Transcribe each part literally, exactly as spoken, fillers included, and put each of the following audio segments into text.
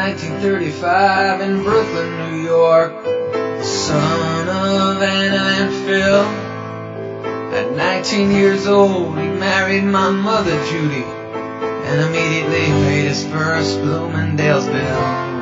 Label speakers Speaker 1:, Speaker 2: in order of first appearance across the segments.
Speaker 1: nineteen thirty-five in Brooklyn, New York. The son of Anna and Phil. At nineteen years old, he married my mother, Judy, and immediately paid his first Bloomingdale's bill.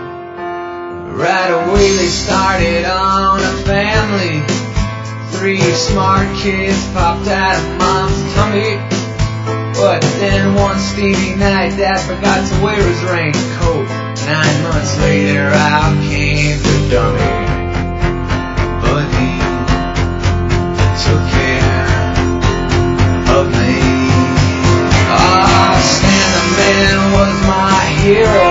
Speaker 1: Right away they started on a family. Three smart kids popped out of mom's tummy. But then one steamy night, Dad forgot to wear his raincoat. Nine months later, out came the dummy. But he took care of me. Ah, Stan the Man was my hero.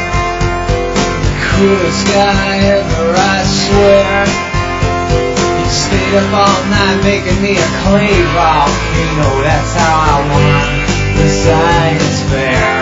Speaker 1: The coolest guy ever, I swear. Stayed up all night making me a clay volcano. That's how I won the science fair.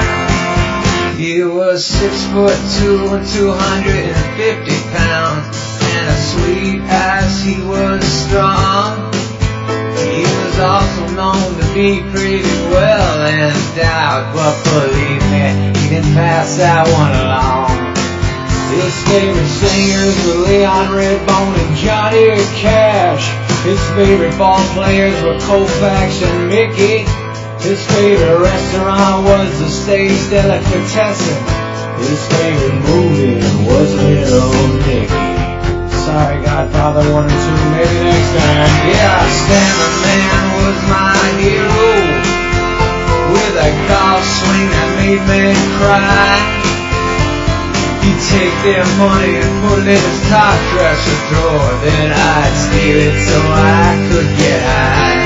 Speaker 1: He was six foot two and two hundred fifty pounds, and as sweet as he was strong, he was also known to be pretty well endowed. But believe me, he didn't pass that one along. His favorite singers were Leon Redbone and Johnny Cash. His favorite ball players were Koufax and Mickey. His favorite restaurant was the Stage Delicatessen. His favorite movie was Little Nicky. Sorry, Godfather one or two, maybe next time. Yeah, Stan the Man was my hero, with a golf swing that made men cry. He'd take their money and put it in his top dresser drawer. Then I'd steal it so I could get high.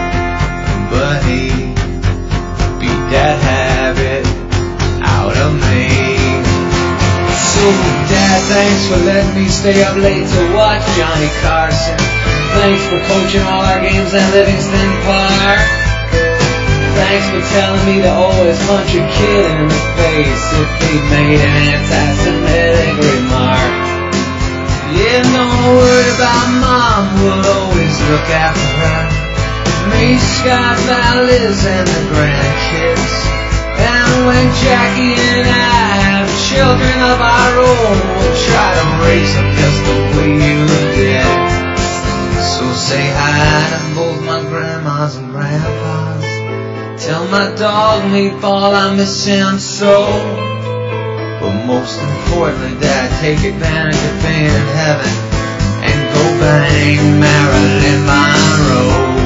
Speaker 1: But he beat that habit out of me. So Dad, thanks for letting me stay up late to watch Johnny Carson. Thanks for coaching all our games at Livingston Park. Thanks for telling me to always punch a kid in the face if he made an anti-Semitic remark. Yeah, no word about Mom, we'll always look after her. Me, Scott, Valdez, and the grandkids. And when Jackie and I have children of our own, we'll try to raise them just the way you did. So say hi to both my grandmas and grandpas. Tell my dog Meatball I miss him so. But most importantly, Dad, take advantage of being in heaven and go bang Marilyn Monroe.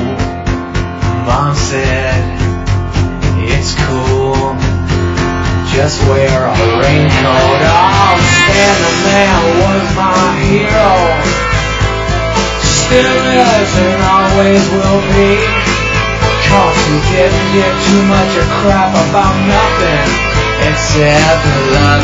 Speaker 1: Mom said, it's cool, just wear a raincoat. Oh, Stan the Man was my hero. Still is and always will be. Cause you didn't give too much a crap about nothing except love.